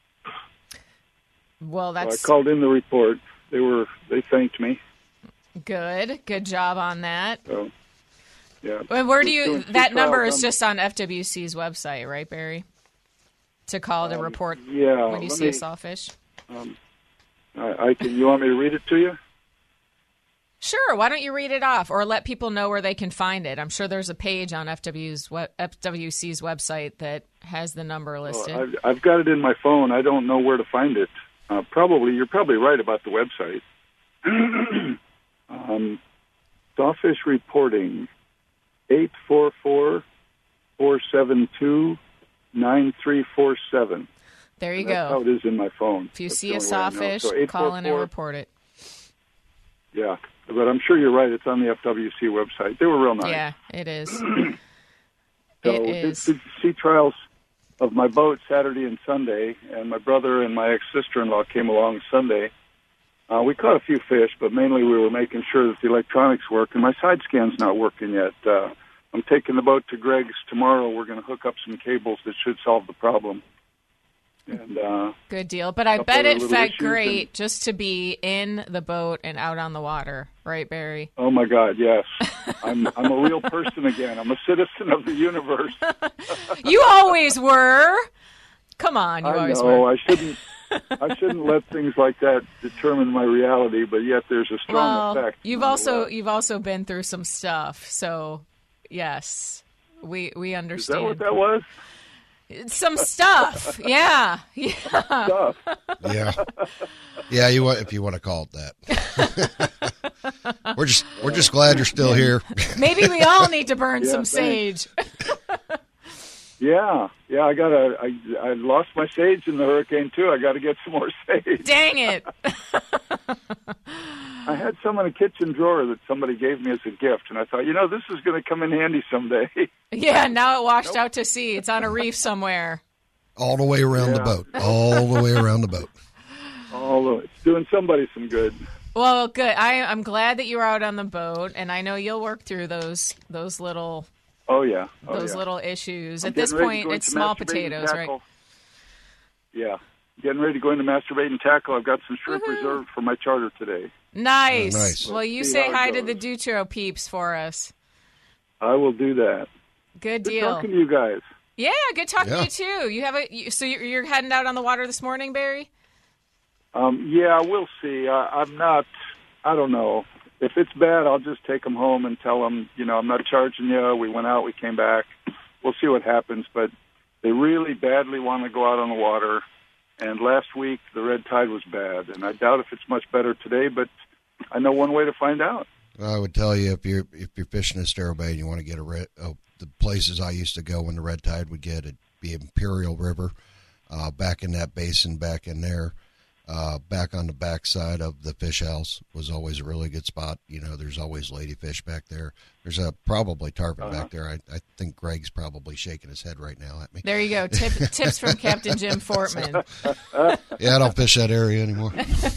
Well, So I that's called in the report. They were they thanked me. good. Good job on that. So, yeah. And where do Just you? doing two That number trials. is just on F W C's website, right, Barry? To call to report Um, yeah, when you let see a me- sawfish. Um, I, I can. You want me to read it to you? Sure. Why don't you read it off, or let people know where they can find it? I'm sure there's a page on F W's we- F W C's website that has the number listed. Oh, I've, I've got it in my phone. I don't know where to find it. Uh, probably, you're probably right about the website. um, Sawfish reporting, eight four four, four seven two, nine three four seven. there you That's how go. it is in my phone. If you That's see the a only way I know. sawfish, So call in and eight four four report it. Yeah, but I'm sure you're right. It's on the F W C website. They were real nice. Yeah, it is. So it did, is. did sea trials of my boat Saturday and Sunday, and my brother and my ex-sister-in-law came along Sunday. Uh, we caught a few fish, but mainly we were making sure that the electronics work, and my side scan's not working yet. Uh, I'm taking the boat to Greg's tomorrow. We're going to hook up some cables that should solve the problem. And uh, Good deal. But I couple bet other it little felt issues great just to be in the boat and out on the water, right, Barry? oh my God, yes, I'm I'm a real person again. I'm a citizen of the universe. You always were. Come on, you I always know were. I shouldn't. I shouldn't let things like that determine my reality, but yet there's a strong Well, effect. you've also you've also been through some stuff, so yes, we we Is that understand. what that was? Some stuff, yeah, yeah. Stuff. Yeah, yeah. You want if you want to call it that. we're just we're just glad you're still here. Maybe we all need to burn Yeah, some thanks. sage. Yeah, yeah. I got a. I, I lost my sage in the hurricane too. I got to get some more sage. Dang it! I had some in a kitchen drawer that somebody gave me as a gift, and I thought, you know, this is going to come in handy someday. Yeah, now it washed out to sea. It's on a reef somewhere. All the way around the Yeah. boat. All the way around the boat. Although it's doing somebody some good. Well, good. I, I'm glad that you were out on the boat, and I know you'll work through those those little Oh yeah. Oh, those yeah. little issues. I'm At this getting ready to point, go it's into small masturbate and potatoes, right? tackle. Yeah, getting ready to go into masturbate and tackle. I've got some shrimp reserved for my charter today. Nice. Oh, nice. Well, you See say how it hi to goes. the Dutro peeps for us. I will do that. Good Good deal. talking to you guys. Yeah, good talking Yeah. to you too. You have a you, so you're, you're heading out on the water this morning, Barry? Um, yeah, we'll see. Uh, I'm not. I don't know. If it's bad, I'll just take them home and tell them, you know, I'm not charging you. We went out, we came back. We'll see what happens. But they really badly want to go out on the water. And last week, the red tide was bad, and I doubt if it's much better today, but I know one way to find out. I would tell you if you're if you're fishing Estero Bay and you want to get a red, uh, the places I used to go when the red tide would get, it'd be Imperial River, uh, back in that basin, back in there, uh, back on the backside of the fish house was always a really good spot. You know, there's always ladyfish back there. There's a probably tarpon Uh-huh. back there. I, I think Greg's probably shaking his head right now at me. There you go. Tip, tips from Captain Jim Fortman. Yeah, I don't fish that area anymore.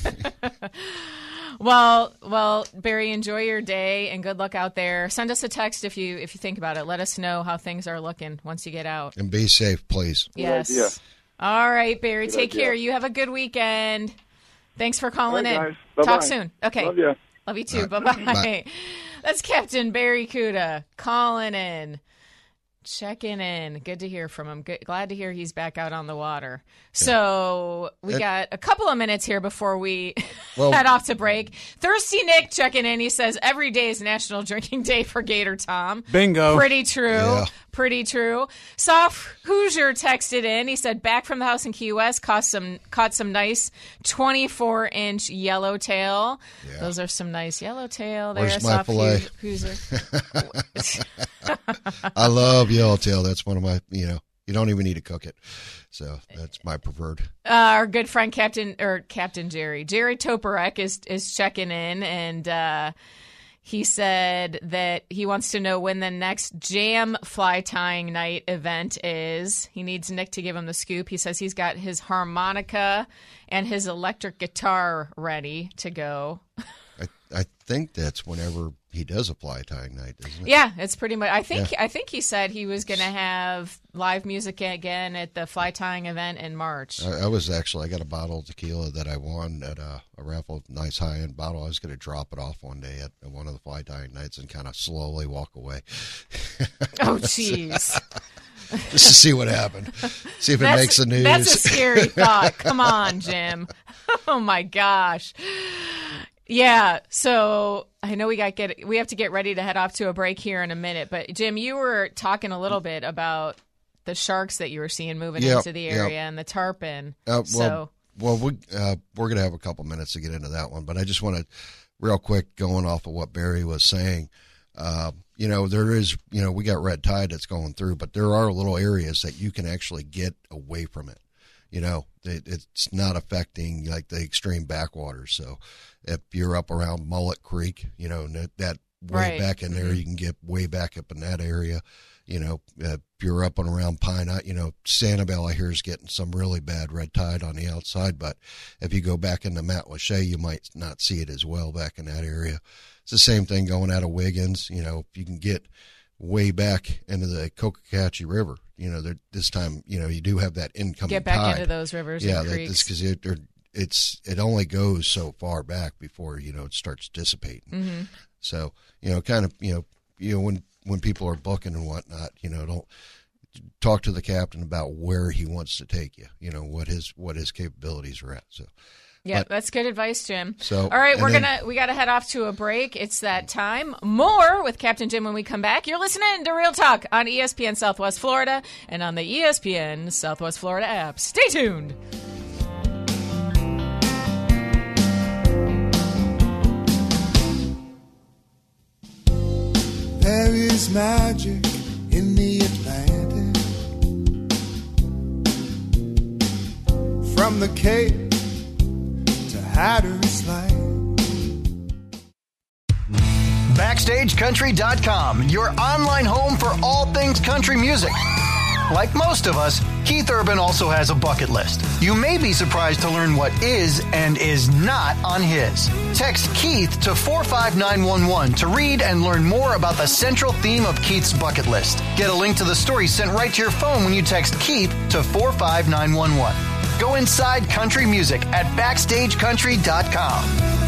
Well, well, Barry, enjoy your day and good luck out there. Send us a text if you if you think about it. Let us know how things are looking once you get out. And be safe, please. Yes. idea. All right, Barry. Good take idea. care. You have a good weekend. Thanks for calling All right, in. guys. Bye-bye. Talk soon. Okay. Love ya. Love you too. All Bye right. bye. Bye. That's Captain Barry Kuda calling in, checking in. Good to hear from him. Good, glad to hear he's back out on the water. So we And- got a couple of minutes here before we Well- head off to break. Thirsty Nick checking in. He says every day is National Drinking Day for Gator Tom. Bingo. Pretty true. Yeah. Pretty true. Soft Hoosier texted in. He said, back from the house in Key West, caught some caught some nice twenty-four inch yellowtail. Yeah. Those are some nice yellowtail there. Where's my Soft fillet? Hoo- Hoosier. I love yellowtail. That's one of my, you know, you don't even need to cook it. So that's my preferred. Uh, our good friend Captain or Captain Jerry Jerry Toporek is is checking in, and uh, he said that he wants to know when the next Jam fly tying night event is. He needs Nick to give him the scoop. He says he's got his harmonica and his electric guitar ready to go. I, I think that's whenever he does a fly tying night, isn't it? Yeah, it's pretty much. I think Yeah. I think he said he was going to have live music again at the fly tying event in March. I, I was actually, I got a bottle of tequila that I won at a, a raffle, nice high end bottle. I was going to drop it off one day at, at one of the fly tying nights and kind of slowly walk away. Oh, jeez. Just to see what happened. See if it That's- makes the news. That's a scary thought. Come on, Jim. Oh my gosh. Yeah, so I know we got get we have to get ready to head off to a break here in a minute, but Jim, you were talking a little bit about the sharks that you were seeing moving Yep, into the yep. area and the tarpon. Uh, well, so well, we uh, we're gonna have a couple minutes to get into that one, but I just want to, real quick, going off of what Barry was saying. Uh, you know, there is, you know, we got red tide that's going through, but there are little areas that you can actually get away from it. You know, it, it's not affecting like the extreme backwaters. So if you're up around Mullet Creek, you know, that, that way Right. back in there, Mhm. you can get way back up in that area. You know, uh, if you're up and around Pine, you know, Sanibel, I hear, is getting some really bad red tide on the outside. But if you go back into Matlacha, you might not see it as well back in that area. It's the same thing going out of Wiggins. You know, if you can get way back into the Cococachi River, you know, there, this time, you know, you do have that incoming get back tide. into those rivers Yeah, and that, creeks. because it, they're- it's it only goes so far back before, you know, it starts dissipating. Mm-hmm. So, you know, kind of, you know, you know, when when people are booking and whatnot, you know, don't talk to the captain about where he wants to take you. You know, what his what his capabilities are at. So, Yeah, but- that's good advice, Jim. So, all right, and we're then- gonna we got to head off to a break. It's that time. More with Captain Jim when we come back. You're listening to Real Talk on E S P N Southwest Florida and on the E S P N Southwest Florida app. Stay tuned. There is magic in the Atlantic. From the Cape to Hatteras Light. Backstage Country dot com, your online home for all things country music. Like most of us, Keith Urban also has a bucket list. You may be surprised to learn what is and is not on his. Text Keith to four five nine one one to read and learn more about the central theme of Keith's bucket list. Get a link to the story sent right to your phone when you text Keith to four five nine one one. Go inside country music at Backstage Country dot com.